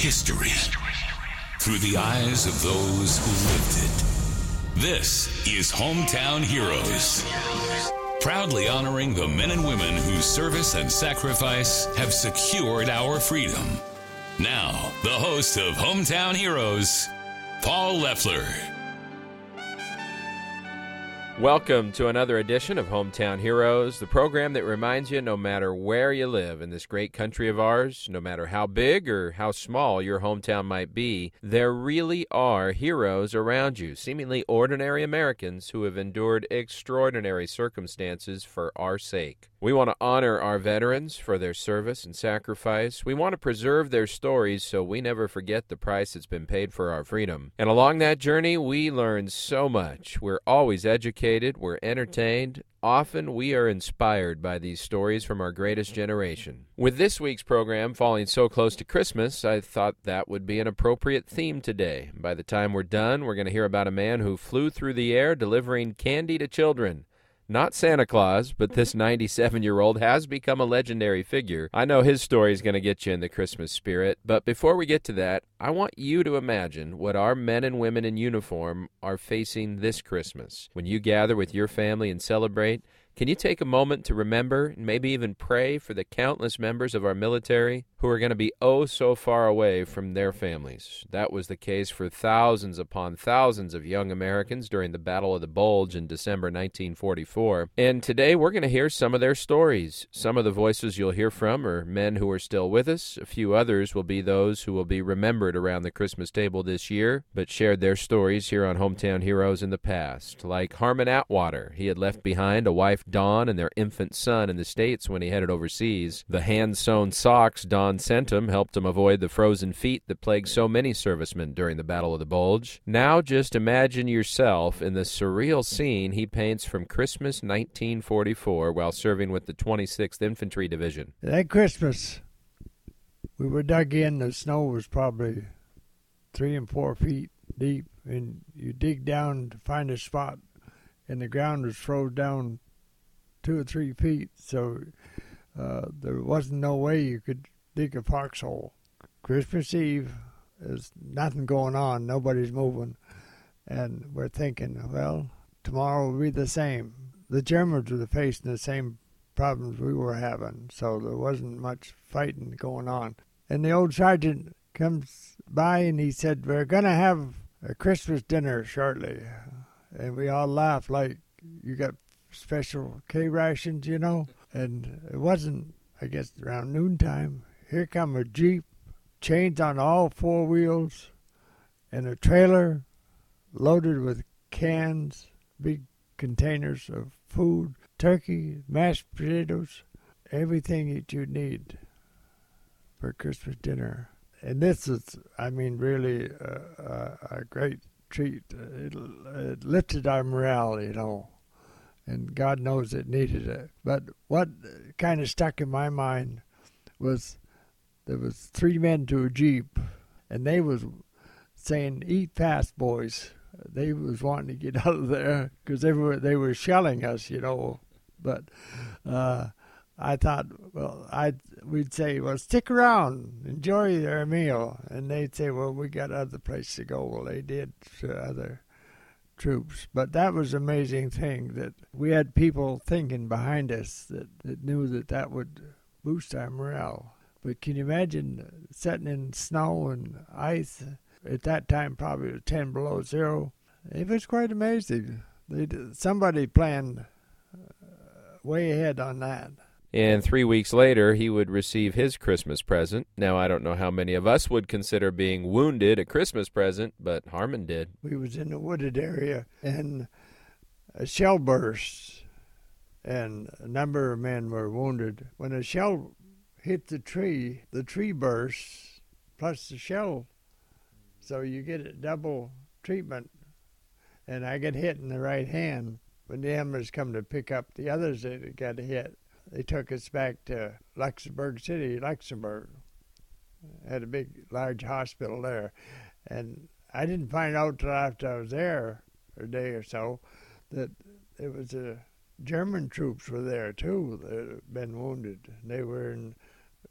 History through the eyes of those who lived it. This is Hometown Heroes. Proudly honoring the men and women whose service and sacrifice have secured our freedom. Now, the host of Hometown Heroes, Paul Leffler. Welcome to another edition of Hometown Heroes, the program that reminds you no matter where you live in this great country of ours, no matter how big or how small your hometown might be, there really are heroes around you, seemingly ordinary Americans who have endured extraordinary circumstances for our sake. We want to honor our veterans for their service and sacrifice. We want to preserve their stories so we never forget the price that's been paid for our freedom. And along that journey, we learn so much. We're always educated, we're entertained. Often we are inspired by these stories from our greatest generation. With this week's program falling so close to Christmas, I thought that would be an appropriate theme today. By the time we're done, we're going to hear about a man who flew through the air delivering candy to children. Not Santa Claus, but this 97-year-old has become a legendary figure. I know his story is going to get you in the Christmas spirit, but before we get to that, I want you to imagine what our men and women in uniform are facing this Christmas. When you gather with your family and celebrate, can you take a moment to remember and maybe even pray for the countless members of our military who are going to be oh so far away from their families? That was the case for thousands upon thousands of young Americans during the Battle of the Bulge in December 1944. And today we're going to hear some of their stories. Some of the voices you'll hear from are men who are still with us. A few others will be those who will be remembered around the Christmas table this year, but shared their stories here on Hometown Heroes in the past. Like Harmon Atwater. He had left behind a wife, Dawn, and their infant son in the States when he headed overseas. The hand-sewn socks Dawn sent him helped him avoid the frozen feet that plagued so many servicemen during the Battle of the Bulge. Now just imagine yourself in the surreal scene he paints from Christmas 1944 while serving with the 26th Infantry Division. That Christmas, we were dug in. The snow was probably 3 and 4 feet deep, and you dig down to find a spot, and the ground was froze down 2 or 3 feet, so there wasn't no way you could dig a foxhole. Christmas Eve, there's nothing going on, nobody's moving, and we're thinking, well, tomorrow will be the same. The Germans were facing the same problems we were having, so there wasn't much fighting going on. And the old sergeant comes by and he said, we're going to have a Christmas dinner shortly. And we all laughed like, you got special K rations, you know? And it wasn't, I guess, around noontime. Here come a Jeep, chains on all 4 wheels, and a trailer loaded with cans, big containers of food, turkey, mashed potatoes, everything that you need for Christmas dinner. And this is, I mean, really a great treat. It lifted our morale, you know. And God knows it needed it. But what kind of stuck in my mind was there was 3 men to a Jeep, and they was saying, eat fast, boys. They was wanting to get out of there because they were shelling us, you know. But I thought, well, we'd say, well, stick around, enjoy their meal. And they'd say, well, we got other places to go. Well, they did to other troops. But that was an amazing thing that we had people thinking behind us that knew that would boost our morale. But can you imagine sitting in snow and ice? At that time, probably it was 10 below zero. It was quite amazing. Somebody planned way ahead on that. And 3 weeks later, he would receive his Christmas present. Now, I don't know how many of us would consider being wounded a Christmas present, but Harmon did. We was in a wooded area, and a shell burst, and a number of men were wounded. When a shell hit the tree bursts, plus the shell, so you get a double treatment. And I get hit in the right hand. When the ambulance come to pick up the others that got hit, they took us back to Luxembourg City, Luxembourg. Had a large hospital there. And I didn't find out till after I was there a day or so that it was German troops were there too that had been wounded. They were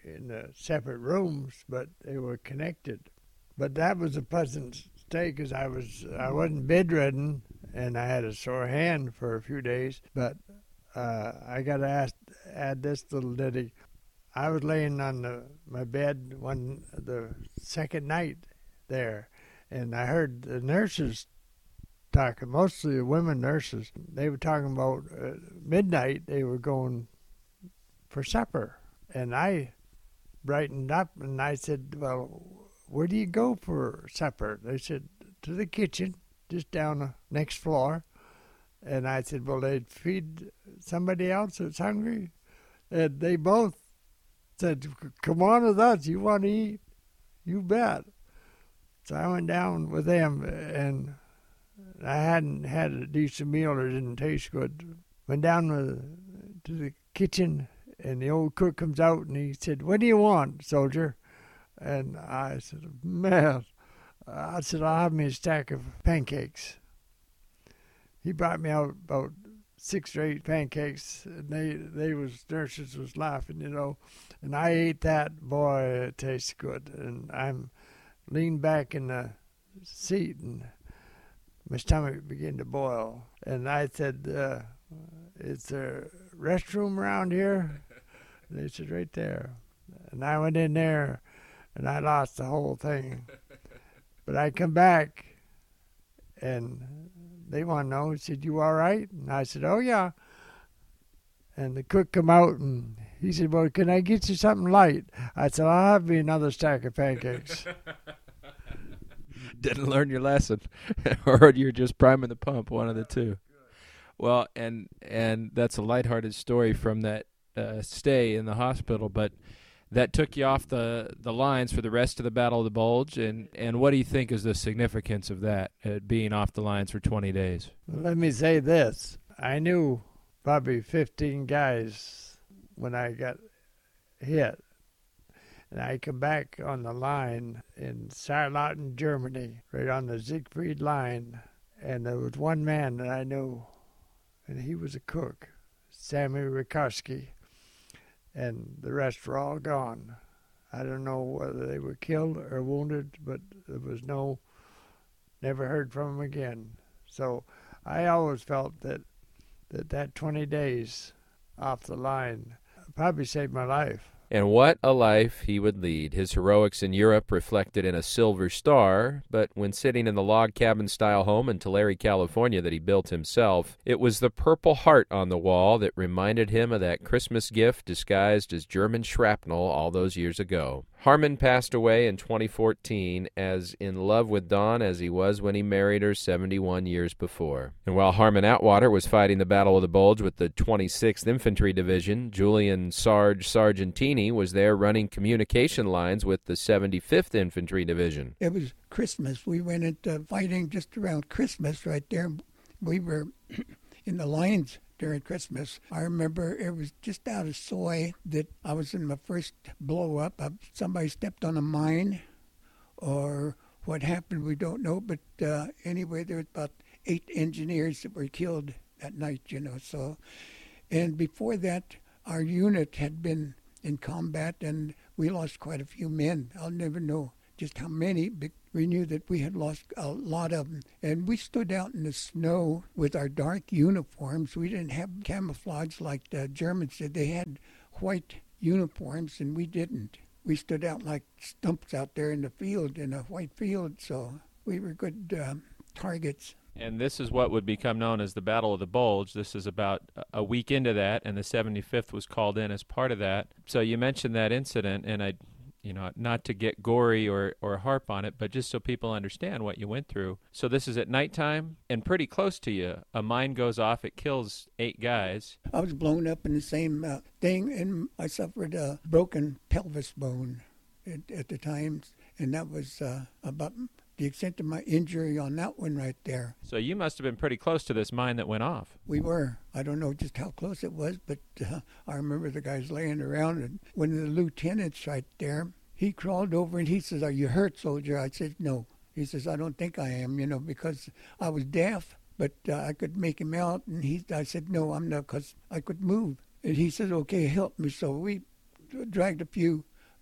in separate rooms, but they were connected. But that was a pleasant stay because I wasn't bedridden and I had a sore hand for a few days. But I got to add this little ditty. I was laying on my bed the second night there, and I heard the nurses talking, mostly the women nurses. They were talking about midnight they were going for supper. And I brightened up and I said, well, where do you go for supper? They said, to the kitchen, just down the next floor. And I said, well, they'd feed somebody else that's hungry? And they both said, come on with us, you want to eat? You bet. So I went down with them, and I hadn't had a decent meal or didn't taste good. Went down to the kitchen, and the old cook comes out, and he said, what do you want, soldier? And I said, man, I'll have me a stack of pancakes. He brought me out about 6 or 8 pancakes, and nurses was laughing, and I ate that. Boy, it tastes good. And I'm leaned back in the seat, and my stomach began to boil. And I said, is there a restroom around here? They said, right there. And I went in there, and I lost the whole thing. But I come back, and they want to know. He said, you all right? And I said, oh, yeah. And the cook come out, and he said, well, can I get you something light? I said, I'll have me another stack of pancakes. Didn't learn your lesson, or you're just priming the pump, one of the two. Well, and that's a lighthearted story from that stay in the hospital, but that took you off the lines for the rest of the Battle of the Bulge, and what do you think is the significance of that, being off the lines for 20 days? Let me say this. I knew probably 15 guys when I got hit, and I come back on the line in Saarland, Germany, right on the Siegfried line, and there was one man that I knew, and he was a cook, Sammy Rikowski. And the rest were all gone. I don't know whether they were killed or wounded, but there was never heard from them again. So I always felt that 20 days off the line probably saved my life. And what a life he would lead. His heroics in Europe reflected in a Silver Star, but when sitting in the log cabin-style home in Tulare, California that he built himself, it was the Purple Heart on the wall that reminded him of that Christmas gift disguised as German shrapnel all those years ago. Harmon passed away in 2014 as in love with Dawn as he was when he married her 71 years before. And while Harmon Atwater was fighting the Battle of the Bulge with the 26th Infantry Division, Julian Sarge Sargentini was there running communication lines with the 75th Infantry Division. It was Christmas. We went into fighting just around Christmas right there. We were in the lines during Christmas. I remember it was just out of soy that I was in my first blow up. Somebody stepped on a mine or what happened, we don't know. But anyway, there was about 8 engineers that were killed that night, So, and before that, our unit had been in combat and we lost quite a few men. I'll never know just how many, but we knew that we had lost a lot of them. And we stood out in the snow with our dark uniforms. We didn't have camouflage like the Germans did. They had white uniforms, and we didn't. We stood out like stumps out there in the field, in a white field, so we were good targets. And this is what would become known as the Battle of the Bulge. This is about a week into that, and the 75th was called in as part of that. So you mentioned that incident, and not to get gory or harp on it, but just so people understand what you went through. So this is at nighttime and pretty close to you. A mine goes off. It kills 8 guys. I was blown up in the same thing, and I suffered a broken pelvis bone at the time, and that was about the extent of my injury on that one right there. So you must have been pretty close to this mine that went off. We were. I don't know just how close it was, but I remember the guys laying around, and one of the lieutenants right there, he crawled over and he says, "Are you hurt, soldier?" I said, "No." He says, "I don't think I am, because I was deaf, but I could make him out." And I said, "No, I'm not, because I could move." And he said, "Okay, help me." So we dragged a few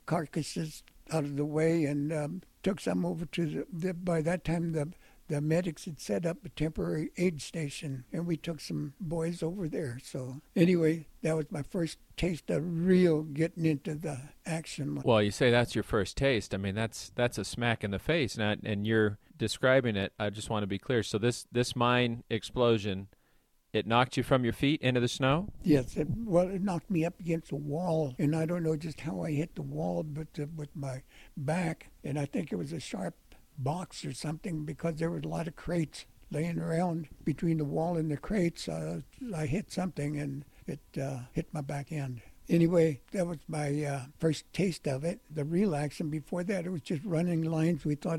carcasses out of the way and took some over to by that time the medics had set up a temporary aid station, and we took some boys over there. So anyway, that was my first taste of real getting into the action. Well, you say that's your first taste. I mean, that's a smack in the face, and you're describing it. I just want to be clear. So this mine explosion, it knocked you from your feet into the snow? Yes, it knocked me up against a wall, and I don't know just how I hit the wall, but with my back, and I think it was a sharp box or something, because there was a lot of crates laying around between the wall and the crates. I hit something, and it hit my back end. Anyway, that was my first taste of it, the real action. Before that, it was just running lines. We thought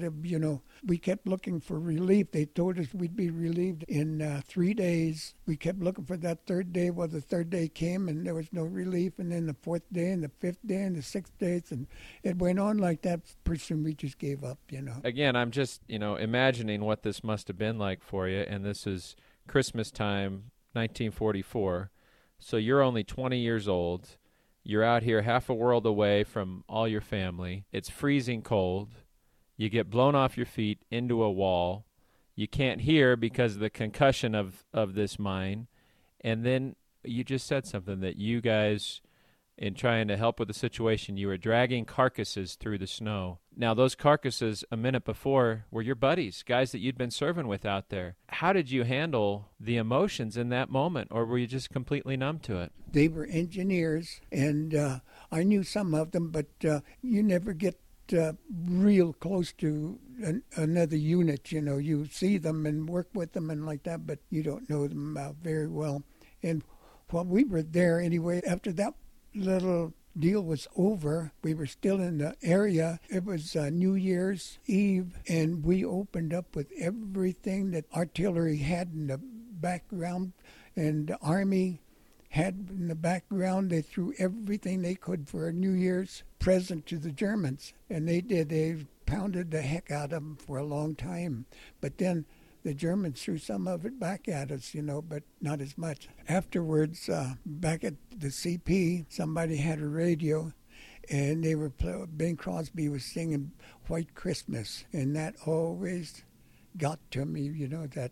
we kept looking for relief. They told us we'd be relieved in 3 days. We kept looking for that third day. Well, the third day came, and there was no relief. And then the fourth day, and the fifth day, and the sixth day, and it went on like that. Pretty soon we just gave up, Again, I'm just, imagining what this must have been like for you, and this is Christmas time, 1944. So you're only 20 years old. You're out here half a world away from all your family. It's freezing cold. You get blown off your feet into a wall. You can't hear because of the concussion of this mine. And then you just said something that you guys, in trying to help with the situation, you were dragging carcasses through the snow. Now, those carcasses a minute before were your buddies, guys that you'd been serving with out there. How did you handle the emotions in that moment, or were you just completely numb to it? They were engineers, and I knew some of them, but you never get real close to another unit. You see them and work with them and like that, but you don't know them very well. And while we were there anyway, after that little deal was over, we were still in the area. It was New Year's Eve, and we opened up with everything that artillery had in the background and the Army had in the background. They threw everything they could for a New Year's present to the Germans, and they did. They pounded the heck out of them for a long time. But then the Germans threw some of it back at us, but not as much. Afterwards, back at the CP, somebody had a radio, and they were Bing Crosby was singing White Christmas, and that always got to me, that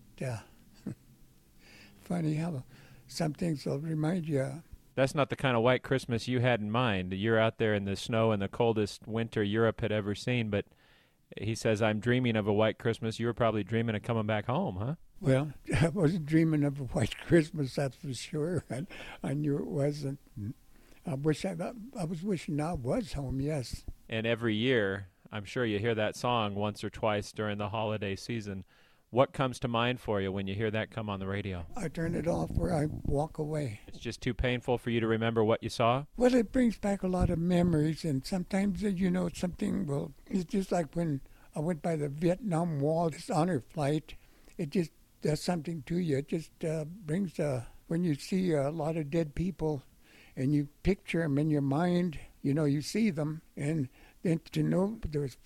funny how some things will remind you. That's not the kind of white Christmas you had in mind. You're out there in the snow in the coldest winter Europe had ever seen, but he says, I'm dreaming of a white Christmas. You were probably dreaming of coming back home, huh? Well, I wasn't dreaming of a white Christmas, that's for sure. I knew it wasn't. I was wishing I was home, yes. And every year, I'm sure you hear that song once or twice during the holiday season. What comes to mind for you when you hear that come on the radio? I turn it off or I walk away. It's just too painful for you to remember what you saw? Well, it brings back a lot of memories, and sometimes, something it's just like when I went by the Vietnam Wall, this honor flight, it just does something to you. It just brings, when you see a lot of dead people and you picture them in your mind, you see them, and then to know there was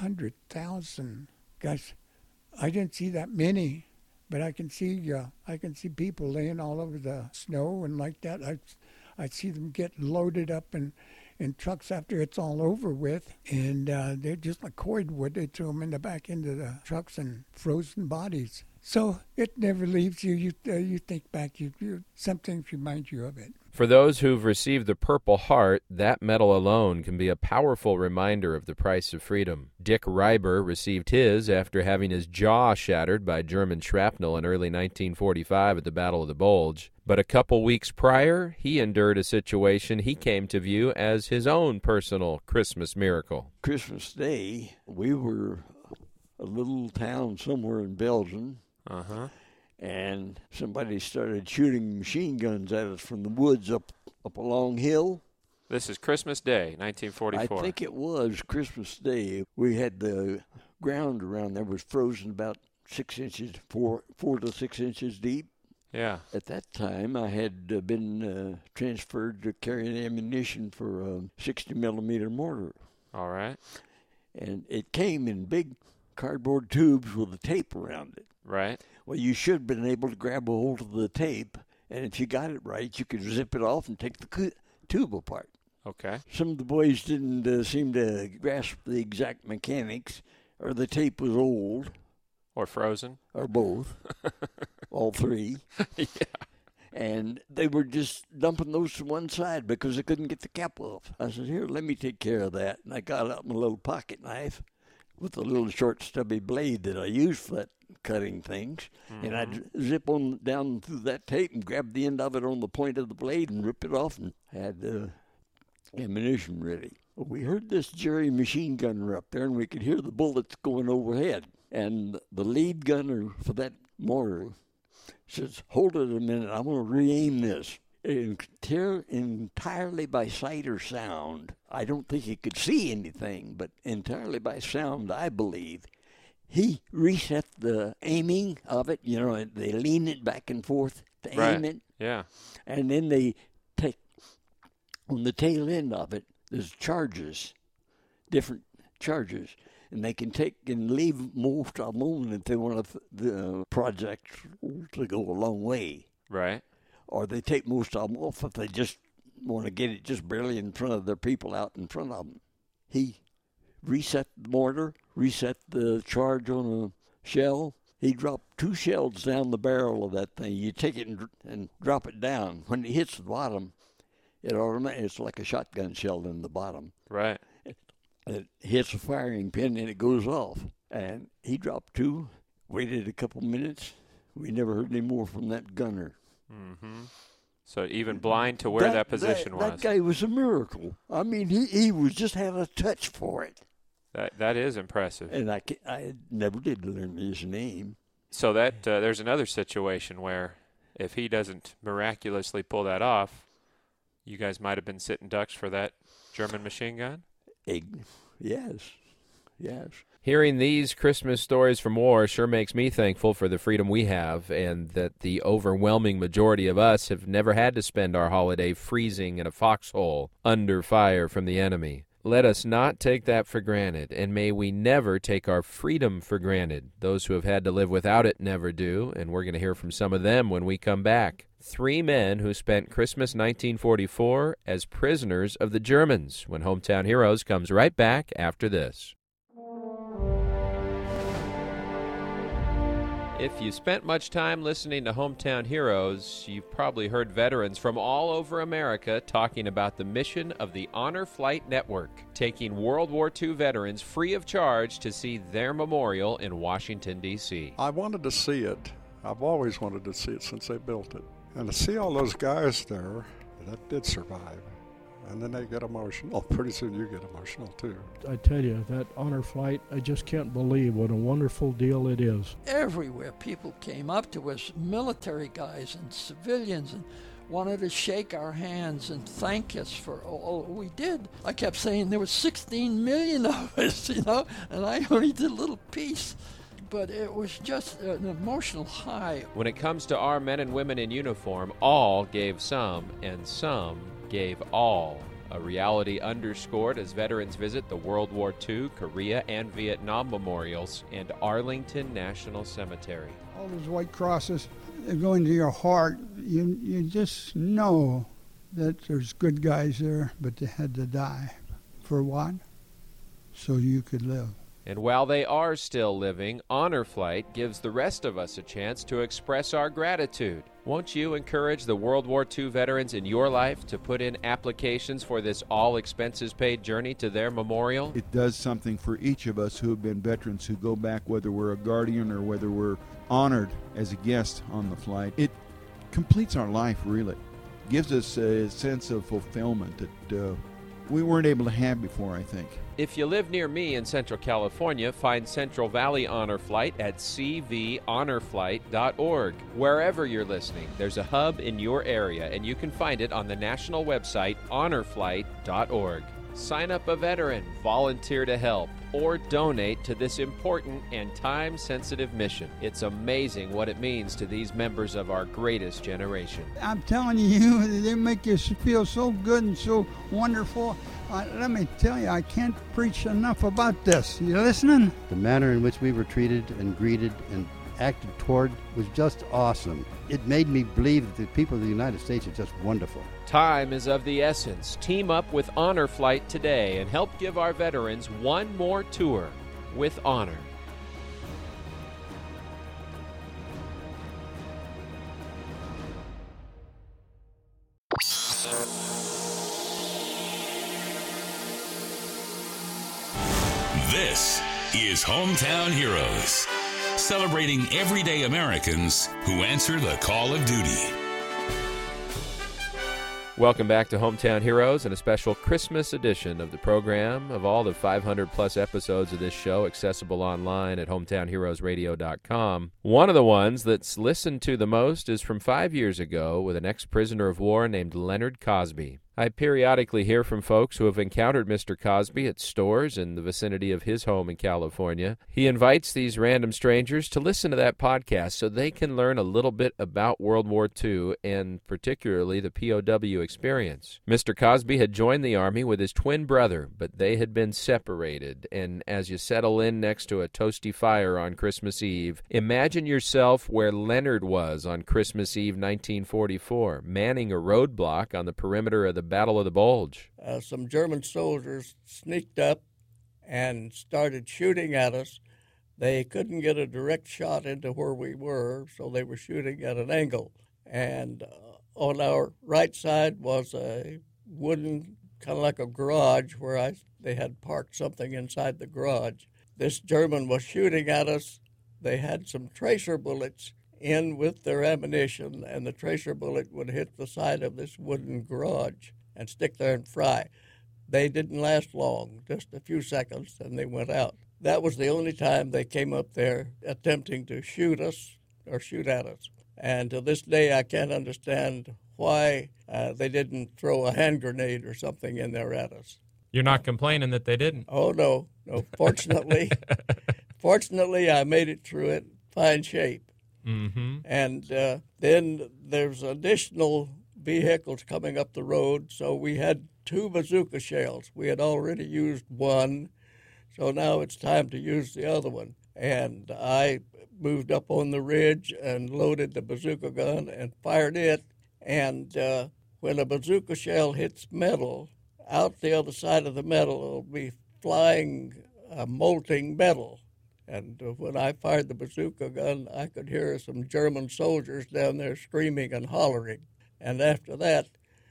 400,000, gosh, I didn't see that many, but I can see people laying all over the snow and like that. I see them get loaded up in trucks after it's all over with, and they're just like cordwood. They threw them in the back into the trucks and frozen bodies. So it never leaves you. You think back. Some things remind you of it. For those who've received the Purple Heart, that medal alone can be a powerful reminder of the price of freedom. Dick Reiber received his after having his jaw shattered by German shrapnel in early 1945 at the Battle of the Bulge. But a couple weeks prior, he endured a situation he came to view as his own personal Christmas miracle. Christmas Day, we were a little town somewhere in Belgium. Uh-huh. And somebody started shooting machine guns at us from the woods up a long hill. This is Christmas Day, 1944. I think it was Christmas Day. We had the ground around there was frozen about 6 inches, 4 to 6 inches deep. Yeah. At that time, I had been transferred to carrying ammunition for a 60-millimeter mortar. All right. And it came in big cardboard tubes with a tape around it. Right. Well, you should have been able to grab a hold of the tape, and if you got it right, you could zip it off and take the tube apart. Okay. Some of the boys didn't seem to grasp the exact mechanics, or the tape was old, Or frozen. or both, all three. Yeah. And they were just dumping those to one side because they couldn't get the cap off. I said, here, let me take care of that. And I got out my little pocket knife with a little short stubby blade that I use for that cutting things. Mm-hmm. And I'd zip on down through that tape and grab the end of it on the point of the blade and rip it off and had ammunition ready. We heard this Jerry machine gunner up there, and we could hear the bullets going overhead. And the lead gunner for that mortar says, hold it a minute, I'm going to re-aim this. Entirely by sight or sound. I don't think he could see anything, but entirely by sound, I believe. He reset the aiming of it. You know, they lean it back and forth to aim it. Yeah. And then they take, on the tail end of it, there's charges, different charges. And they can take and leave most of them if they want the project to go a long way. Right. Or they take most of them off if they just want to get it just barely in front of their people out in front of them. He reset the mortar, reset the charge on a shell. He dropped 2 shells down the barrel of that thing. You take it and drop it down. When it hits the bottom, it's like a shotgun shell in the bottom. Right. It hits a firing pin and it goes off. And he dropped 2, waited a couple minutes. We never heard any more from that gunner. Mm-hmm. So even blind to where that position was. That guy was a miracle. I mean, he was just had a touch for it. That is impressive. And I never did learn his name. So that there's another situation where if he doesn't miraculously pull that off, you guys might have been sitting ducks for that German machine gun? Yes. Hearing these Christmas stories from war sure makes me thankful for the freedom we have, and that the overwhelming majority of us have never had to spend our holiday freezing in a foxhole under fire from the enemy. Let us not take that for granted, and may we never take our freedom for granted. Those who have had to live without it never do, and we're going to hear from some of them when we come back. 3 men who spent Christmas 1944 as prisoners of the Germans, when Hometown Heroes comes right back after this. If you spent much time listening to Hometown Heroes, you've probably heard veterans from all over America talking about the mission of the Honor Flight Network, taking World War II veterans free of charge to see their memorial in Washington, D.C. I wanted to see it. I've always wanted to see it since they built it. And to see all those guys there that did survive, and then they get emotional. Pretty soon you get emotional, too. I tell you, that honor flight, I just can't believe what a wonderful deal it is. Everywhere people came up to us, military guys and civilians, and wanted to shake our hands and thank us for all we did. I kept saying there were 16 million of us, and I only did a little piece. But it was just an emotional high. When it comes to our men and women in uniform, all gave some, and some gave all. A reality underscored as veterans visit the World War II, Korea, and Vietnam memorials and Arlington National Cemetery. All those white crosses go into your heart. You just know that there's good guys there, but they had to die. For what? So you could live. And while they are still living, Honor Flight gives the rest of us a chance to express our gratitude. Won't you encourage the World War II veterans in your life to put in applications for this all-expenses-paid journey to their memorial? It does something for each of us who have been veterans who go back, whether we're a guardian or whether we're honored as a guest on the flight. It completes our life, really. Gives us a sense of fulfillment that we weren't able to have before, I think. If you live near me in Central California, find Central Valley Honor Flight at cvhonorflight.org. Wherever you're listening, there's a hub in your area, and you can find it on the national website, honorflight.org. Sign up a veteran, volunteer to help, or donate to this important and time-sensitive mission. It's amazing what it means to these members of our greatest generation. I'm telling you, they make you feel so good and so wonderful. Let me tell you, I can't preach enough about this. You listening? The manner in which we were treated and greeted and acted toward was just awesome. It made me believe that the people of the United States are just wonderful. Time is of the essence. Team up with Honor Flight today and help give our veterans one more tour with honor. This is Hometown Heroes, celebrating everyday Americans who answer the call of duty. Welcome back to Hometown Heroes and a special Christmas edition of the program. Of all the 500-plus episodes of this show accessible online at hometownheroesradio.com, one of the ones that's listened to the most is from 5 years ago with an ex-prisoner of war named Leonard Cosby. I periodically hear from folks who have encountered Mr. Cosby at stores in the vicinity of his home in California. He invites these random strangers to listen to that podcast so they can learn a little bit about World War II and particularly the POW experience. Mr. Cosby had joined the Army with his twin brother, but they had been separated. And as you settle in next to a toasty fire on Christmas Eve, imagine yourself where Leonard was on Christmas Eve 1944, manning a roadblock on the perimeter of the Battle of the Bulge. Some German soldiers sneaked up and started shooting at us. They couldn't get a direct shot into where we were, so they were shooting at an angle. And on our right side was a wooden, kind of like a garage, where they had parked something inside the garage. This German was shooting at us. They had some tracer bullets in with their ammunition, and the tracer bullet would hit the side of this wooden garage and stick there and fry. They didn't last long, just a few seconds, and they went out. That was the only time they came up there attempting to shoot us or shoot at us. And to this day, I can't understand why they didn't throw a hand grenade or something in there at us. You're not complaining that they didn't? Oh, no. Fortunately, I made it through it fine shape. Mm-hmm. And then there's additional vehicles coming up the road, so we had 2 bazooka shells. We had already used one, so now it's time to use the other one. And I moved up on the ridge and loaded the bazooka gun and fired it. And when a bazooka shell hits metal, out the other side of the metal will be flying molting metal. And when I fired the bazooka gun, I could hear some German soldiers down there screaming and hollering. And after that,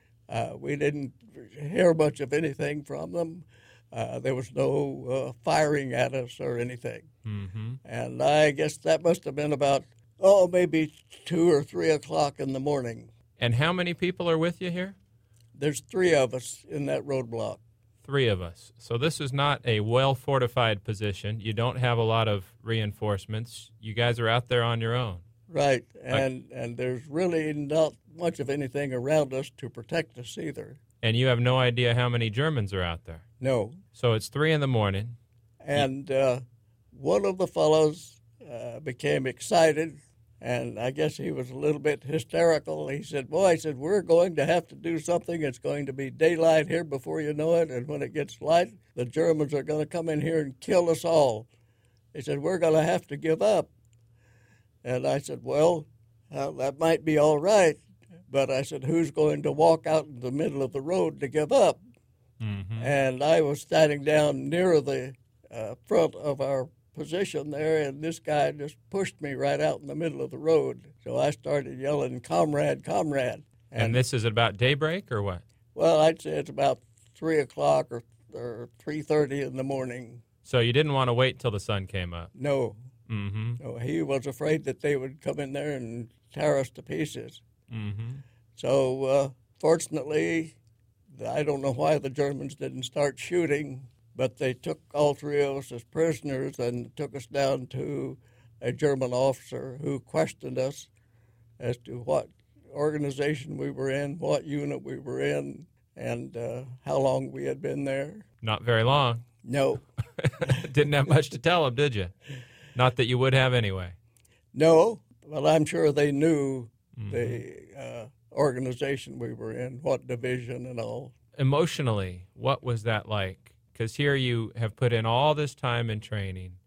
we didn't hear much of anything from them. There was no firing at us or anything. Mm-hmm. And I guess that must have been about, maybe 2 or 3 o'clock in the morning. And how many people are with you here? There's 3 of us in that roadblock. 3 of us. So this is not a well-fortified position. You don't have a lot of reinforcements. You guys are out there on your own. Right, and there's really not much of anything around us to protect us either. And you have no idea how many Germans are out there? No. So it's 3 in the morning. And one of the fellows became excited, and I guess he was a little bit hysterical. He said, we're going to have to do something. It's going to be daylight here before you know it, and when it gets light, the Germans are going to come in here and kill us all. He said, we're going to have to give up. And I said, that might be all right. But I said, who's going to walk out in the middle of the road to give up? Mm-hmm. And I was standing down near the front of our position there, and this guy just pushed me right out in the middle of the road. So I started yelling, "Comrade, comrade." And this is about daybreak or what? Well, I'd say it's about 3 o'clock or 3:30 in the morning. So you didn't want to wait till the sun came up? No. Mm-hmm. No, he was afraid that they would come in there and tear us to pieces. Mm-hmm. So fortunately, I don't know why the Germans didn't start shooting, but they took all 3 of us as prisoners and took us down to a German officer who questioned us as to what organization we were in, what unit we were in, and how long we had been there. Not very long. No. Didn't have much to tell them, did you? Not that you would have anyway. No, but I'm sure they knew the organization we were in, what division and all. Emotionally, what was that like? Because here you have put in all this time in training.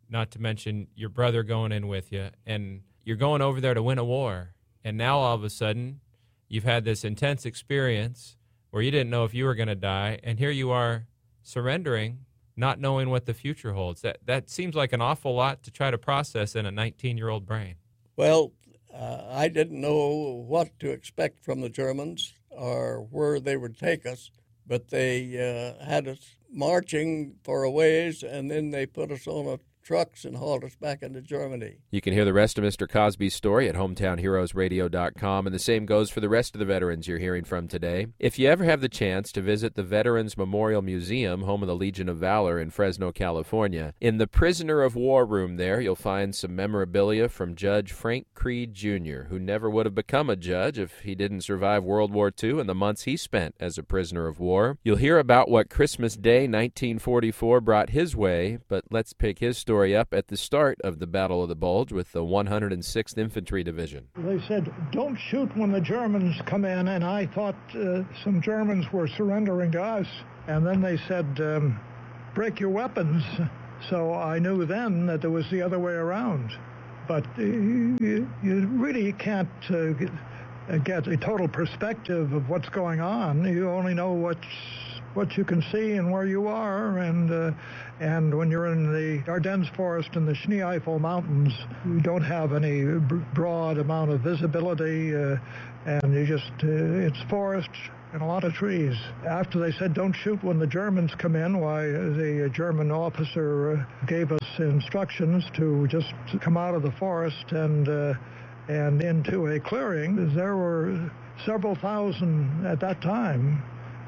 not to mention your brother going in with you, and you're going over there to win a war. And now all of a sudden, you've had this intense experience where you didn't know if you were going to die, and here you are surrendering, not knowing what the future holds. That seems like an awful lot to try to process in a 19-year-old brain. Well, I didn't know what to expect from the Germans or where they would take us, but they had us marching for a ways, and then they put us on trucks and hauled us back into Germany. You can hear the rest of Mr. Cosby's story at hometownheroesradio.com, and the same goes for the rest of the veterans you're hearing from today. If you ever have the chance to visit the Veterans Memorial Museum, home of the Legion of Valor in Fresno, California, in the Prisoner of War room there, you'll find some memorabilia from Judge Frank Creed Jr., who never would have become a judge if he didn't survive World War II and the months he spent as a prisoner of war. You'll hear about what Christmas Day 1944 brought his way, but let's pick his story up at the start of the Battle of the Bulge with the 106th Infantry Division. They said, don't shoot when the Germans come in, and I thought some Germans were surrendering to us. And then they said, break your weapons. So I knew then that it was the other way around. But you really can't get a total perspective of what's going on. You only know what you can see and where you are, and when you're in the Ardennes Forest and the Schneeifel Mountains, you don't have any broad amount of visibility, and you just it's forest and a lot of trees. After they said don't shoot when the Germans come in, why the German officer gave us instructions to just come out of the forest and into a clearing. There were several thousand at that time.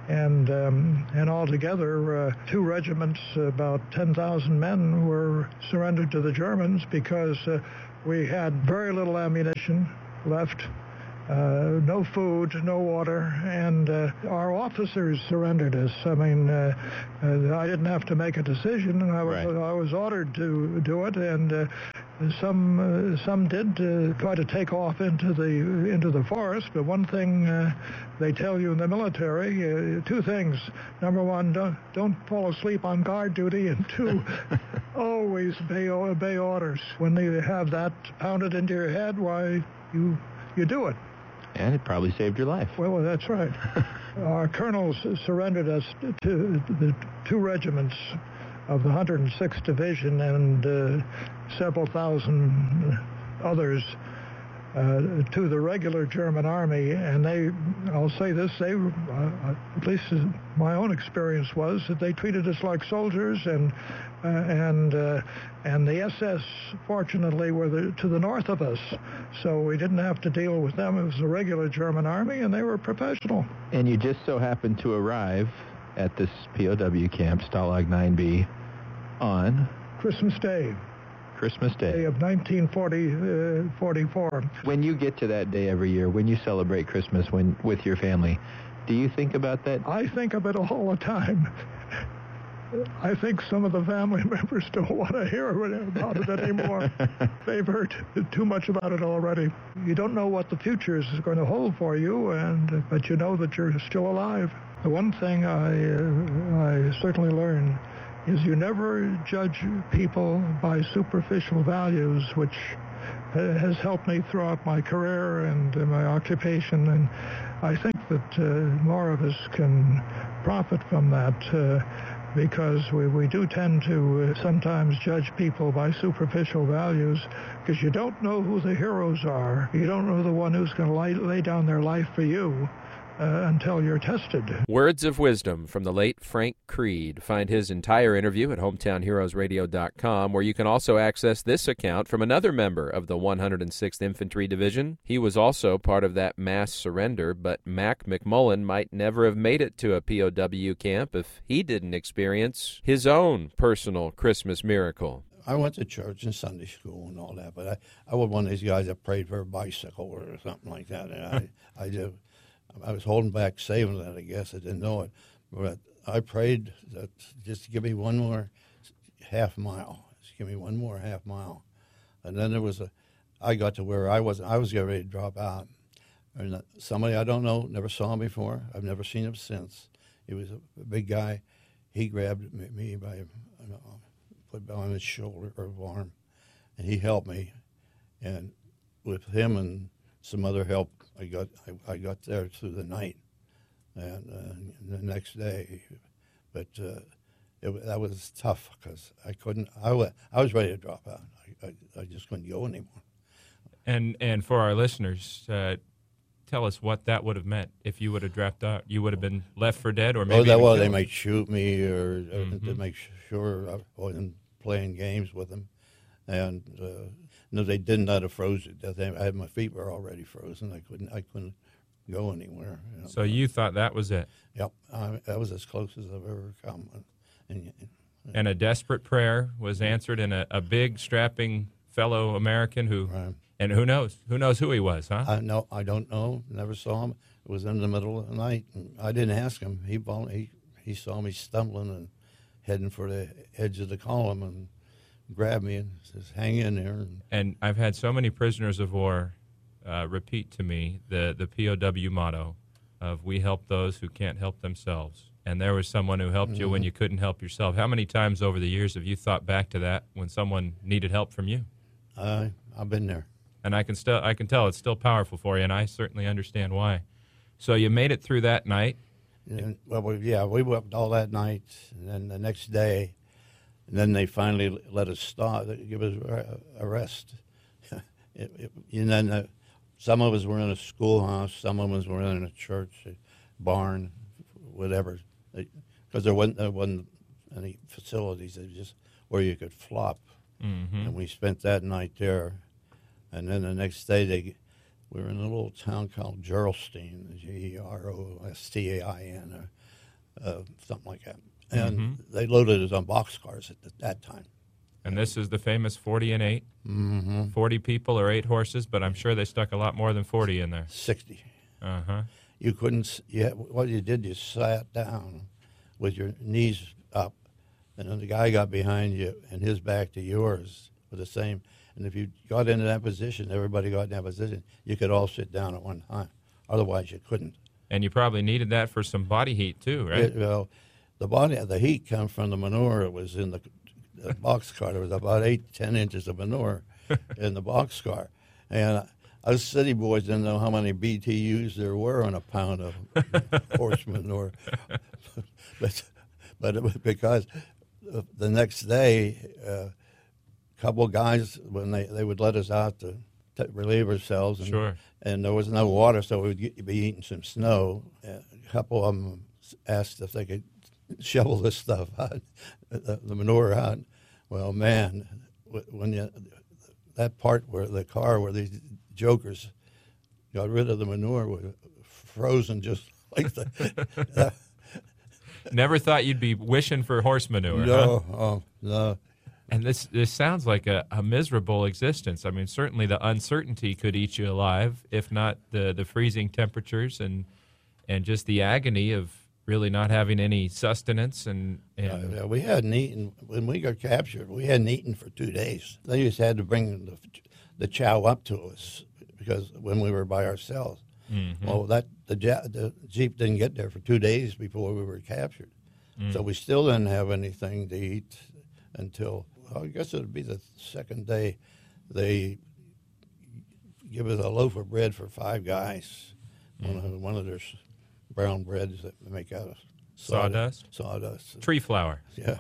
And altogether, 2 regiments, about 10,000 men were surrendered to the Germans because we had very little ammunition left, no food, no water, and our officers surrendered us. I mean, I didn't have to make a decision. I was ordered to do it, and some did try to take off into the forest. But one thing they tell you in the military, 2 things. Number 1, don't fall asleep on guard duty, and 2, always obey orders. When you have that pounded into your head, why you do it. And it probably saved your life. Well, that's right. Our colonels surrendered us to the 2 regiments of the 106th Division and several thousand others to the regular German army. And I'll say this, at least my own experience was that they treated us like soldiers, and the SS, fortunately, were to the north of us, so we didn't have to deal with them. It was the regular German army, and they were professional. And you just so happened to arrive at this POW camp, Stalag 9B, on Christmas Day. Day of 1944. When you get to that day every year, when you celebrate Christmas with your family, do you think about that? I think of it all the time. I think some of the family members don't want to hear about it anymore. They've heard too much about it already. You don't know what the future is going to hold for you, but you know that you're still alive. The one thing I certainly learned is you never judge people by superficial values, which has helped me throughout my career and my occupation. And I think that more of us can profit from that because we do tend to sometimes judge people by superficial values because you don't know who the heroes are. You don't know the one who's going to lay down their life for you. Until you're tested. Words of wisdom from the late Frank Creed. Find his entire interview at hometownheroesradio.com, where you can also access this account from another member of the 106th Infantry Division. He was also part of that mass surrender, but Mac McMullen might never have made it to a POW camp if he didn't experience his own personal Christmas miracle. I went to church and Sunday school and all that, but I was one of these guys that prayed for a bicycle or something like that, and I was holding back saving that, I guess. I didn't know it. But I prayed that just to give me one more half mile. Just give me one more half mile. And then I got to where I was getting ready to drop out. And somebody I don't know, never saw him before. I've never seen him since. He was a big guy. He grabbed me by put on his shoulder or arm, and he helped me. And with him and some other help, I got there through the night and the next day. But that was tough because I couldn't. I was ready to drop out. I just couldn't go anymore. And for our listeners, tell us what that would have meant if you would have dropped out. You would have been left for dead, or maybe they might shoot me, or to make sure I wasn't playing games with them. And no, they did not have frozen to death. My feet were already frozen. I couldn't go anywhere. You know. So you thought that was it? Yep, that was as close as I've ever come. And a desperate prayer was answered, and a big, strapping fellow American who. Right. And who knows? Who knows who he was, huh? No, I don't know. Never saw him. It was in the middle of the night. And I didn't ask him. He saw me stumbling and heading for the edge of the column and grabbed me and says, "Hang in there." And I've had so many prisoners of war repeat to me the POW motto of "We help those who can't help themselves." And there was someone who helped you when you couldn't help yourself. How many times over the years have you thought back to that when someone needed help from you? I've been there. And I can tell it's still powerful for you, and I certainly understand why. So you made it through that night. We worked all that night, and then the next day, and then they finally let us stop, give us a rest. And then some of us were in a schoolhouse, some of us were in a church, a barn, whatever, because there wasn't any facilities. It was just where you could flop, and we spent that night there. And then the next day, we were in a little town called Gerolstein, Gerostain, something like that. And they loaded us on boxcars at that time. And this is the famous 40 and 8? 40 people or 8 horses, but I'm sure they stuck a lot more than 40 in there. 60. Uh-huh. You couldn't, what you did, you sat down with your knees up, and then the guy got behind you, and his back to yours with the same. And if you got into that position, everybody got in that position, you could all sit down at one time. Otherwise, you couldn't. And you probably needed that for some body heat, too, right? The heat comes from the manure. It was in the boxcar. There was about 8-10 inches of manure in the boxcar. And us city boys didn't know how many BTUs there were on a pound of horse manure. but it was because the next day, couple of guys, when they would let us out to relieve ourselves, and there was no water, so we would be eating some snow. And a couple of them asked if they could shovel this stuff out, the manure out. Well, man, when that part where the car where these jokers got rid of the manure was frozen just like that. Never thought you'd be wishing for horse manure. No, huh? No. And this sounds like a miserable existence. I mean, certainly the uncertainty could eat you alive, if not the freezing temperatures and just the agony of really not having any sustenance. And we hadn't eaten when we got captured. We hadn't eaten for 2 days. They just had to bring the chow up to us because when we were by ourselves. Well, the Jeep didn't get there for 2 days before we were captured, so we still didn't have anything to eat until. I guess it would be the second day. They give us a loaf of bread for 5 guys. One of their brown breads that they make out of sawdust. Tree flour. Yeah.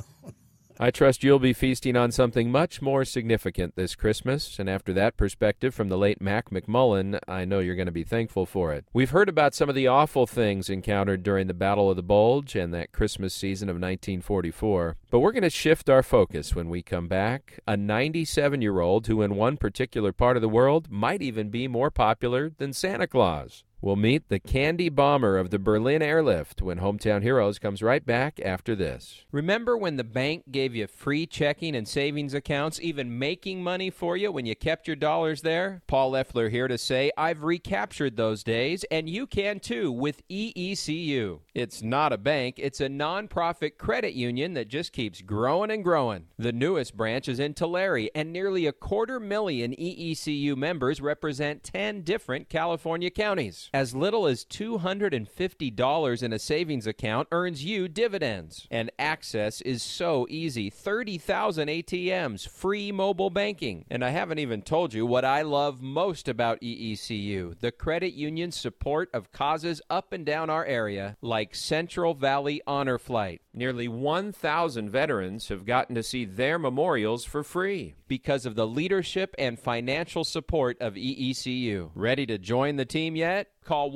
I trust you'll be feasting on something much more significant this Christmas, and after that perspective from the late Mac McMullen, I know you're going to be thankful for it. We've heard about some of the awful things encountered during the Battle of the Bulge and that Christmas season of 1944, but we're going to shift our focus when we come back. A 97-year-old who in one particular part of the world might even be more popular than Santa Claus. We'll meet the candy bomber of the Berlin airlift when Hometown Heroes comes right back after this. Remember when the bank gave you free checking and savings accounts, even making money for you when you kept your dollars there? Paul Leffler here to say I've recaptured those days, and you can too with EECU. It's not a bank, it's a nonprofit credit union that just keeps growing and growing. The newest branch is in Tulare, and nearly 250,000 EECU members represent 10 different California counties. savings. As little as $250 in a savings account earns you dividends. And access is so easy. 30,000 ATMs, free mobile banking. And I haven't even told you what I love most about EECU, the credit union support of causes up and down our area, like Central Valley Honor Flight. Nearly 1,000 veterans have gotten to see their memorials for free because of the leadership and financial support of EECU. Ready to join the team yet? Call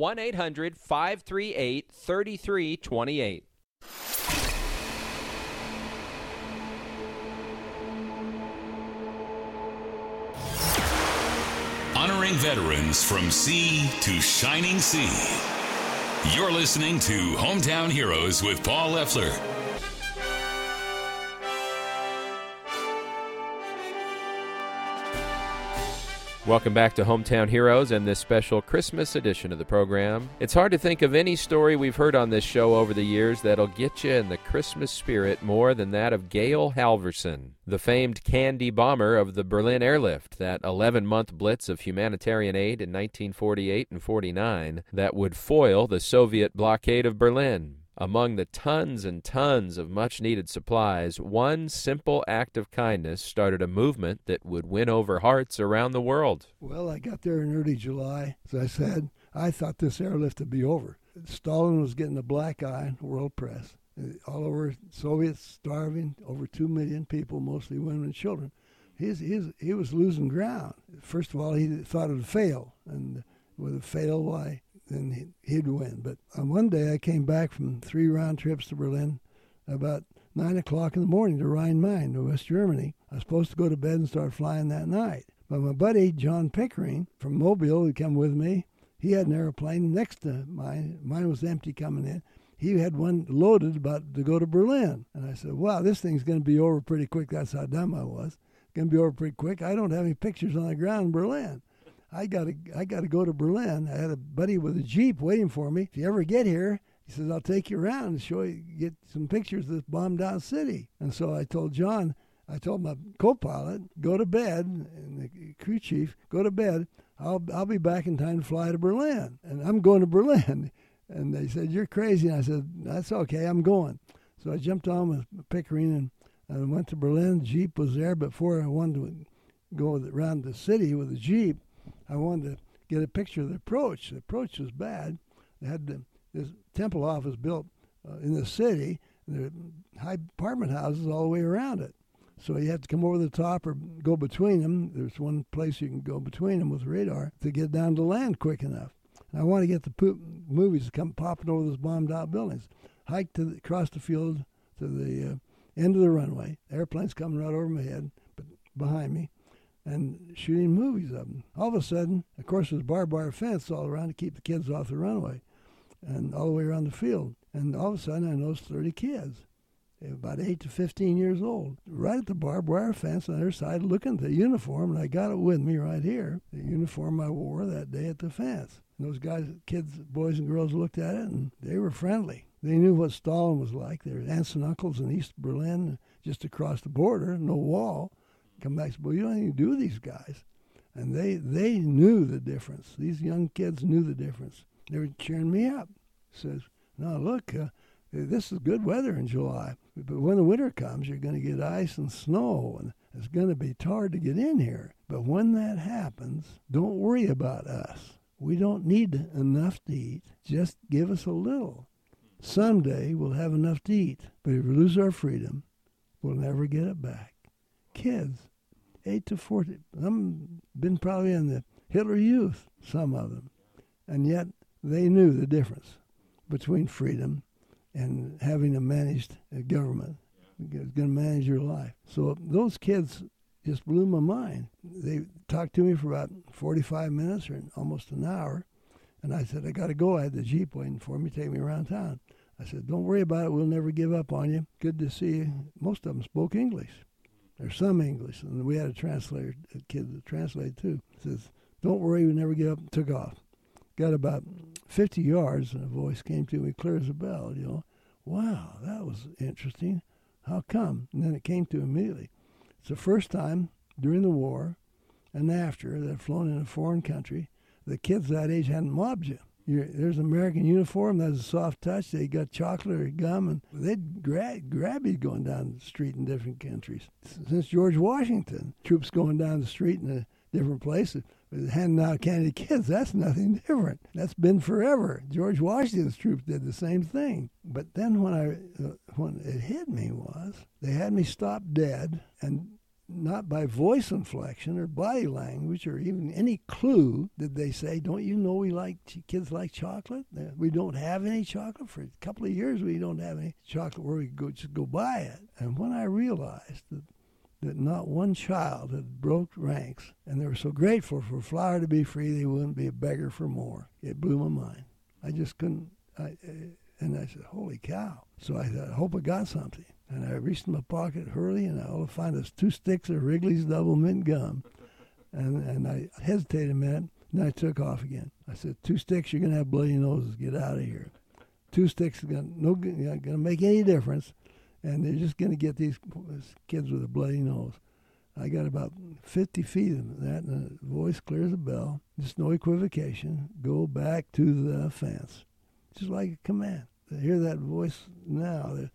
1-800-538-3328. Honoring veterans from sea to shining sea. You're listening to Hometown Heroes with Paul Leffler. Welcome back to Hometown Heroes and this special Christmas edition of the program. It's hard to think of any story we've heard on this show over the years that'll get you in the Christmas spirit more than that of Gail Halvorson, the famed candy bomber of the Berlin airlift, that 11-month blitz of humanitarian aid in 1948 and 49 that would foil the Soviet blockade of Berlin. Among the tons and tons of much-needed supplies, one simple act of kindness started a movement that would win over hearts around the world. Well, I got there in early July. As I said, I thought this airlift would be over. Stalin was getting a black eye in the world press. All over, Soviets starving, over 2 million people, mostly women and children. He was losing ground. First of all, he thought it would fail, and with it fail, why? Then he'd win. But on one day, I came back from 3 round trips to Berlin about 9 o'clock in the morning to Rhein-Main, to West Germany. I was supposed to go to bed and start flying that night. But my buddy, John Pickering, from Mobile, who came with me, he had an airplane next to mine. Mine was empty coming in. He had one loaded about to go to Berlin. And I said, wow, this thing's going to be over pretty quick. That's how dumb I was. Going to be over pretty quick. I don't have any pictures on the ground in Berlin. I got to go to Berlin. I had a buddy with a Jeep waiting for me. If you ever get here, he says, I'll take you around and show you, get some pictures of this bombed out city. And so I told John, I told my co-pilot, go to bed, and the crew chief, go to bed. I'll be back in time to fly to Berlin. And I'm going to Berlin. And they said, you're crazy. And I said, that's okay, I'm going. So I jumped on with Pickering and went to Berlin. The Jeep was there. Before I wanted to go around the city with the Jeep, I wanted to get a picture of the approach. The approach was bad. They had this temple office built in the city, and there were high apartment houses all the way around it. So you had to come over the top or go between them. There's one place you can go between them with radar to get down to land quick enough. And I want to get the movies to come popping over those bombed-out buildings. Hiked across the field to the end of the runway. Airplanes coming right over my head, but behind me, and shooting movies of them. All of a sudden, of course, there's barbed wire fence all around to keep the kids off the runway and all the way around the field. And all of a sudden, I noticed 30 kids, about 8 to 15 years old, right at the barbed wire fence on the other side looking at the uniform, and I got it with me right here, the uniform I wore that day at the fence. And those guys, kids, boys and girls looked at it, and they were friendly. They knew what Stalin was like. Their aunts and uncles in East Berlin, just across the border, no wall. Come back and say, well, you don't even do these guys. And they knew the difference. These young kids knew the difference. They were cheering me up. Says, no, look, this is good weather in July. But when the winter comes, you're going to get ice and snow, and it's going to be hard to get in here. But when that happens, don't worry about us. We don't need enough to eat. Just give us a little. Someday we'll have enough to eat. But if we lose our freedom, we'll never get it back. Kids, 8 to 40. Some been probably in the Hitler Youth, some of them. And yet they knew the difference between freedom and having a managed government. It's going to manage your life. So those kids just blew my mind. They talked to me for about 45 minutes or almost an hour. And I said, I got to go. I had the Jeep waiting for me, take me around town. I said, don't worry about it. We'll never give up on you. Good to see you. Most of them spoke English. There's some English, and we had a translator, a kid that translated too. Says, don't worry, we never give up, and took off. Got about 50 yards, and a voice came to me clear as a bell, you know. Wow, that was interesting. How come? And then it came to immediately. It's the first time during the war and after that I've flown in a foreign country, the kids that age hadn't mobbed you. There's an American uniform that has a soft touch. They got chocolate or gum, and they'd grab you going down the street in different countries. Since George Washington, troops going down the street in a different places, handing out candy to kids, that's nothing different. That's been forever. George Washington's troops did the same thing. But then when it hit me was, they had me stop dead, and not by voice inflection or body language or even any clue did they say, don't you know kids like chocolate? We don't have any chocolate. For a couple of years we don't have any chocolate where we could just go buy it. And when I realized that not one child had broke ranks, and they were so grateful for flour to be free they wouldn't be a beggar for more, it blew my mind. I just couldn't, and I said, holy cow. So I thought, I hope I got something. And I reached in my pocket hurriedly, and I found us 2 sticks of Wrigley's Double Mint Gum. And I hesitated a minute, and then I took off again. I said, 2 sticks, you're going to have bloody noses. Get out of here. 2 sticks are not going to make any difference, and they're just going to get these kids with a bloody nose. I got about 50 feet of that, and the voice clears a bell. Just no equivocation. Go back to the fence. Just like a command. To hear that voice now, there's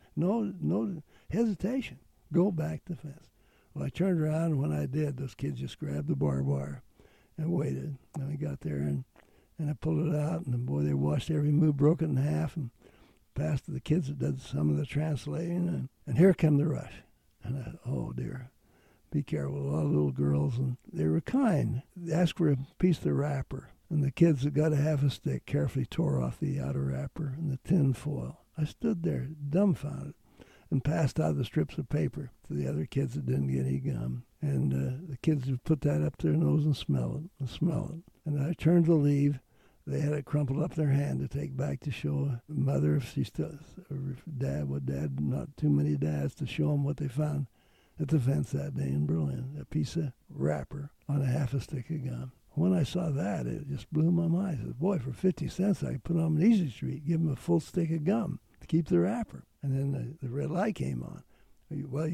no hesitation. Go back to the fence. Well, I turned around, and when I did, those kids just grabbed the barbed wire and waited. And I got there, and I pulled it out, and boy, they watched every move, broke it in half, and passed to the kids that did some of the translating. And here come the rush. And I thought, oh, dear, be careful. A lot of little girls, and they were kind. They asked for a piece of the wrapper. And the kids that got a half a stick carefully tore off the outer wrapper and the tin foil. I stood there, dumbfounded, and passed out the strips of paper to the other kids that didn't get any gum. And the kids would put that up their nose and smell it. And I turned to leave. They had it crumpled up their hand to take back to show the mother, if she still, or dad, not too many dads, to show them what they found at the fence that day in Berlin, a piece of wrapper on a half a stick of gum. When I saw that, it just blew my mind. I said, boy, for 50 cents, I could put on an Easy Street, give them a full stick of gum to keep the wrapper. And then the red light came on. Well,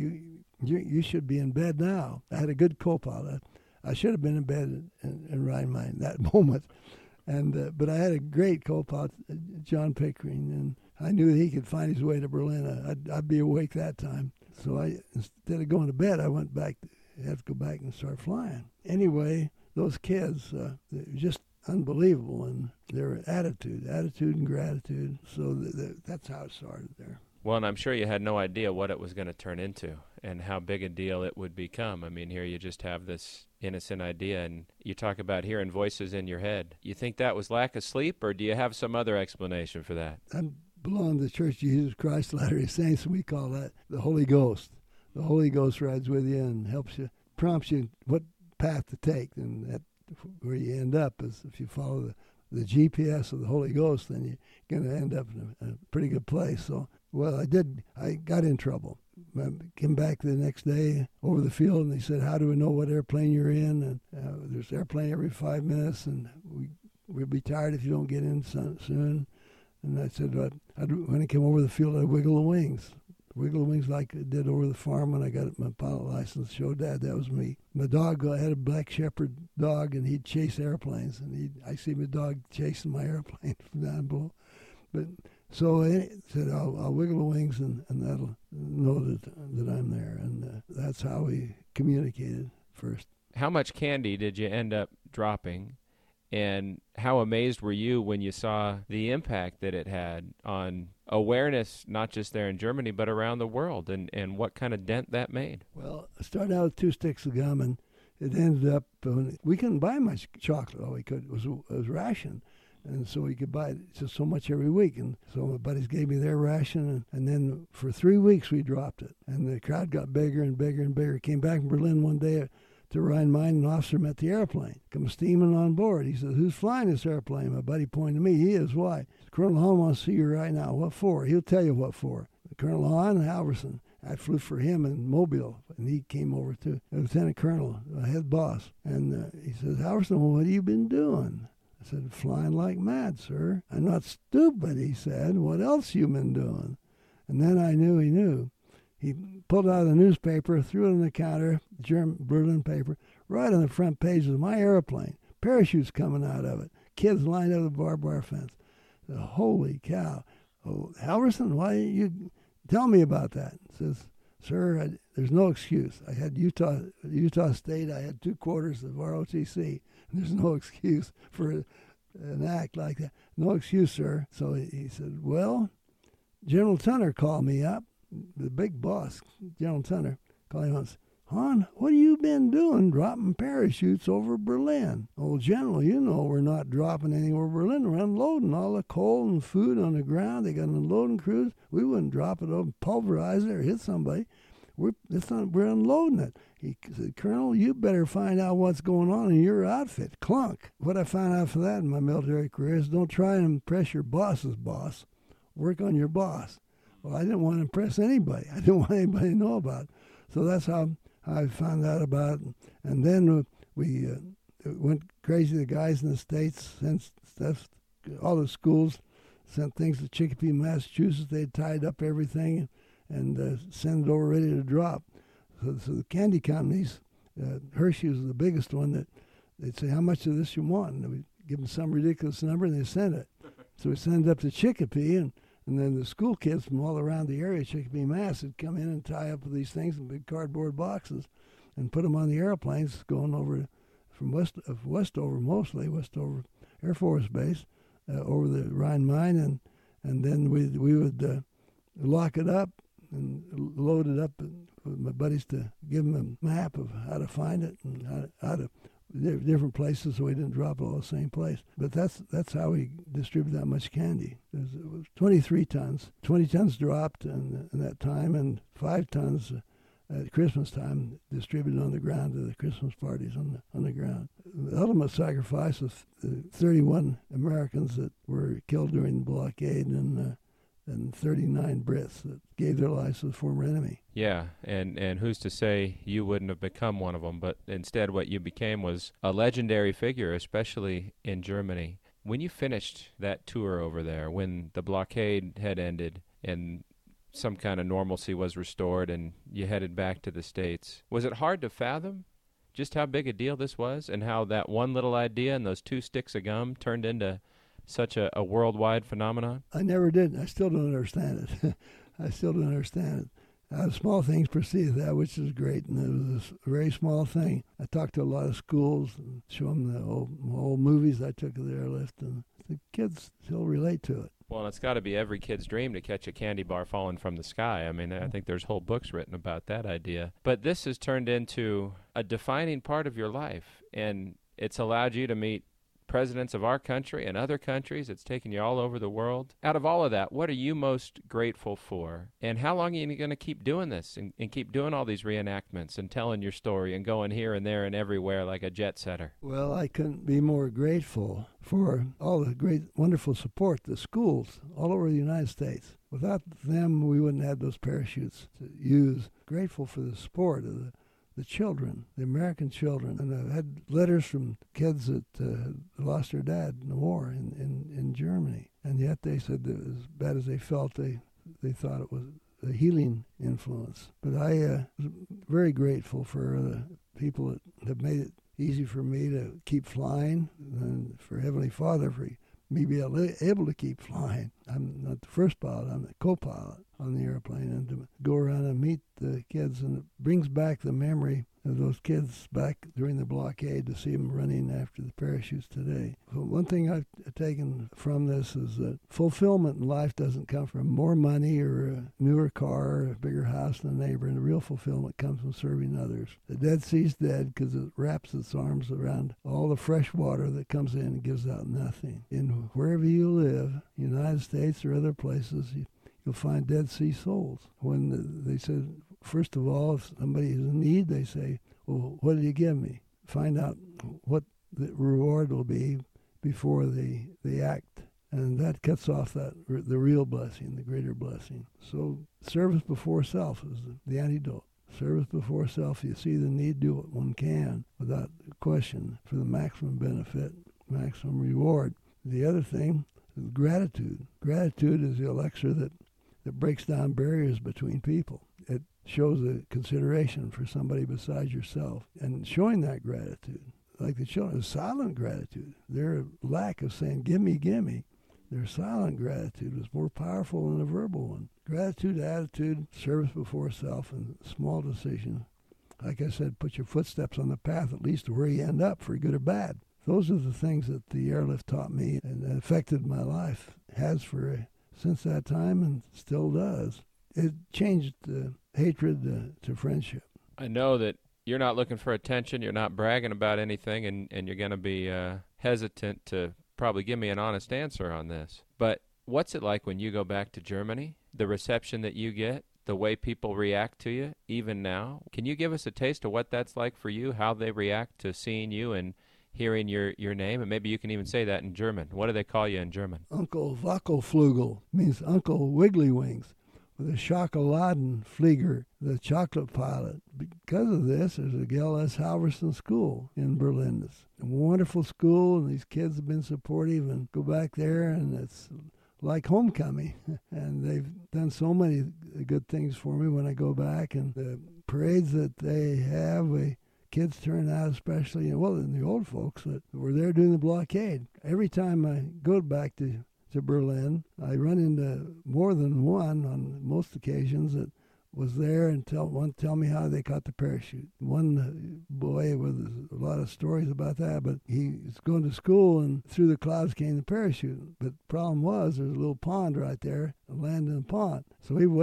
you should be in bed now. I had a good co-pilot. I should have been in bed in Rhine-Main that moment. But I had a great co-pilot, John Pickering, and I knew that he could find his way to Berlin. I'd be awake that time. So instead of going to bed, I went back. I had to go back and start flying. Anyway, those kids, they're just unbelievable in their attitude and gratitude. So that's how it started there. Well, and I'm sure you had no idea what it was going to turn into and how big a deal it would become. I mean, here you just have this innocent idea, and you talk about hearing voices in your head. You think that was lack of sleep, or do you have some other explanation for that? I belong to the Church of Jesus Christ Latter-day Saints, and we call that the Holy Ghost. The Holy Ghost rides with you and helps you, prompts you what path to take, and that where you end up is if you follow the GPS of the Holy Ghost, then you're going to end up in a pretty good place. So, well, I got in trouble. I came back the next day over the field, and they said, how do we know what airplane you're in? And there's an airplane every 5 minutes, and we'll be tired if you don't get in soon. And I said, when I came over the field, I'd wiggle the wings. Wiggle the wings like I did over the farm when I got my pilot license. Show Dad that was me. My dog, I had a black shepherd dog, and he'd chase airplanes. And I see my dog chasing my airplane from down below. But so I said, I'll wiggle the wings, and that'll know that I'm there. And that's how we communicated first. How much candy did you end up dropping? And how amazed were you when you saw the impact that it had on awareness, not just there in Germany, but around the world, and what kind of dent that made? Well, I started out with 2 sticks of gum, and it ended up, we couldn't buy much chocolate. All we could was ration. And so we could buy just so much every week. And so my buddies gave me their ration, and then for 3 weeks we dropped it. And the crowd got bigger and bigger and bigger. Came back from Berlin one day to Rhine-Main, an officer met the airplane, come steaming on board. He said, who's flying this airplane? My buddy pointed to me. He is. Why? Colonel Hahn wants to see you right now. What for? He'll tell you what for. Colonel Hahn and Halverson. I flew for him in Mobile, and he came over too. Lieutenant Colonel, head boss. And he says, Halverson, well, what have you been doing? I said, flying like mad, sir. I'm not stupid, he said. What else you been doing? And then I knew he knew. He pulled out a newspaper, threw it on the counter, German Berlin paper, right on the front page was my airplane. Parachutes coming out of it. kids lined up the barbed wire fence. I said, holy cow. Oh, Halverson, why didn't you tell me about that? He says, sir, there's no excuse. I had Utah State. I had 2 quarters of ROTC. There's no excuse for an act like that. No excuse, sir. So he said, well, General Tunner called me up, the big boss, General Tunner, called him up and said, Hahn, what have you been doing dropping parachutes over Berlin? Oh, General, you know we're not dropping any over Berlin. We're unloading all the coal and food on the ground. They got an unloading crews. We wouldn't drop it over, pulverize it or hit somebody. We're unloading it. He said, Colonel, you better find out what's going on in your outfit. Clunk. What I found out for that in my military career is don't try and impress your boss's boss. Work on your boss. Well, I didn't want to impress anybody. I didn't want anybody to know about it. So that's how I found out about it. And then we went crazy. The guys in the States sent stuff. All the schools sent things to Chicopee, Massachusetts. They tied up everything and sent it over ready to drop. So the candy companies, Hershey was the biggest one, that they'd say, how much of this you want? And we'd give them some ridiculous number, and they send it. So we send it up to Chicopee, and then the school kids from all around the area, Chicopee, Mass, would come in and tie up these things in big cardboard boxes and put them on the airplanes going over from Westover, mostly, Westover Air Force Base, over the Rhine Mine, and then we would lock it up and load it up with my buddies to give them a map of how to find it and how to different places so we didn't drop it all the same place. But that's how we distributed that much candy. It was 23 tons. 20 tons dropped in that time, and 5 tons at Christmas time distributed on the ground to the Christmas parties on the ground. The ultimate sacrifice was 31 Americans that were killed during the blockade, and 39 Brits that gave their lives to the former enemy. Yeah, and who's to say you wouldn't have become one of them, but instead what you became was a legendary figure, especially in Germany. When you finished that tour over there, when the blockade had ended and some kind of normalcy was restored and you headed back to the States, was it hard to fathom just how big a deal this was and how that one little idea and those 2 sticks of gum turned into such a worldwide phenomenon? I never did. I still don't understand it. I still don't understand it. Small things preceded that, which is great, and it was a very small thing. I talked to a lot of schools and show them the old movies I took of the airlift, and the kids still relate to it. Well, it's got to be every kid's dream to catch a candy bar falling from the sky. I mean, I think there's whole books written about that idea. But this has turned into a defining part of your life, and it's allowed you to meet presidents of our country and other countries. It's taken you all over the world. Out of all of that, what are you most grateful for? And how long are you going to keep doing this and keep doing all these reenactments and telling your story and going here and there and everywhere like a jet setter? Well, I couldn't be more grateful for all the great, wonderful support, the schools all over the United States. Without them, we wouldn't have those parachutes to use. Grateful for the support of the children, the American children. And I've had letters from kids that lost their dad in the war in Germany. And yet they said that as bad as they felt, they thought it was a healing influence. But I was very grateful for the people that have made it easy for me to keep flying, and for Heavenly Father for me being able to keep flying. I'm not the first pilot, I'm the co-pilot on the airplane, and to go around and meet the kids, and it brings back the memory of those kids back during the blockade, to see them running after the parachutes today. So one thing I've taken from this is that fulfillment in life doesn't come from more money or a newer car or a bigger house than a neighbor, and the real fulfillment comes from serving others. The Dead Sea's dead because it wraps its arms around all the fresh water that comes in and gives out nothing. And wherever you live, United States or other places, you'll find Dead Sea souls. When they said, first of all, if somebody is in need, they say, well, what did you give me? Find out what the reward will be before they act. And that cuts off the real blessing, the greater blessing. So service before self is the antidote. Service before self. You see the need, do what one can without question for the maximum benefit, maximum reward. The other thing is gratitude. Gratitude is the elixir that breaks down barriers between people. It shows a consideration for somebody besides yourself. And showing that gratitude, like the children, is silent gratitude. Their lack of saying, gimme, gimme, their silent gratitude was more powerful than a verbal one. Gratitude, attitude, service before self, and small decisions. Like I said, put your footsteps on the path at least to where you end up, for good or bad. Those are the things that the airlift taught me and affected my life, has for since that time and still does. It changed hatred to friendship. I know that you're not looking for attention, you're not bragging about anything, and you're going to be hesitant to probably give me an honest answer on this. But what's it like when you go back to Germany? The reception that you get, the way people react to you, even now? Can you give us a taste of what that's like for you, how they react to seeing you and hearing your name? And maybe you can even say that in German. What do they call you in German? Uncle Wackelflugel means Uncle Wiggly Wings, with a Schokoladenflieger, the chocolate pilot. Because of this, there's a Gail S. Halverson School in Berlin. It's a wonderful school, and these kids have been supportive, and go back there, and it's like homecoming. And they've done so many good things for me when I go back, and the parades that they have, kids turn out, especially, and the old folks that were there during the blockade. Every time I go back to Berlin, I run into more than one on most occasions that was there and tell me how they caught the parachute. One boy with a lot of stories about that, but he was going to school and through the clouds came the parachute. But the problem was there's a little pond right there, land in the pond. So he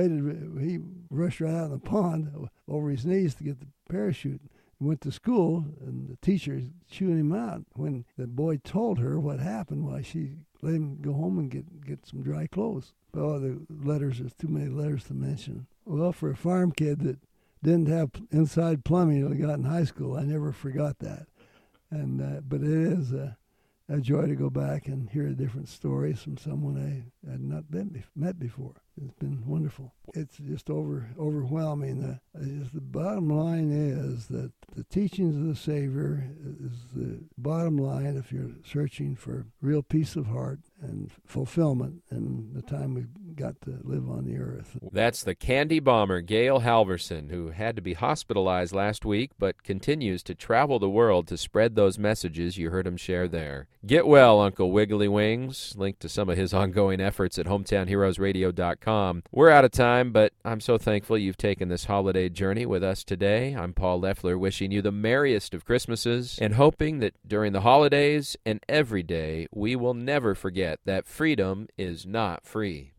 rushed right out in the pond over his knees to get the parachute. He went to school and the teacher chewing him out. When the boy told her what happened, why she let him go home and get some dry clothes. Oh, there's too many letters to mention. Well, for a farm kid that didn't have inside plumbing till he got in high school, I never forgot that. And but it is a joy to go back and hear different stories from someone I had not met before. It's been wonderful. It's just overwhelming. Just the bottom line is that the teachings of the Savior is the bottom line if you're searching for real peace of heart and fulfillment in the time we've got to live on the earth. That's the Candy Bomber, Gail Halverson, who had to be hospitalized last week but continues to travel the world to spread those messages you heard him share there. Get well, Uncle Wiggly Wings. Link to some of his ongoing efforts at hometownheroesradio.com. We're out of time, but I'm so thankful you've taken this holiday journey with us today. I'm Paul Leffler, wishing you the merriest of Christmases and hoping that during the holidays and every day we will never forget that freedom is not free.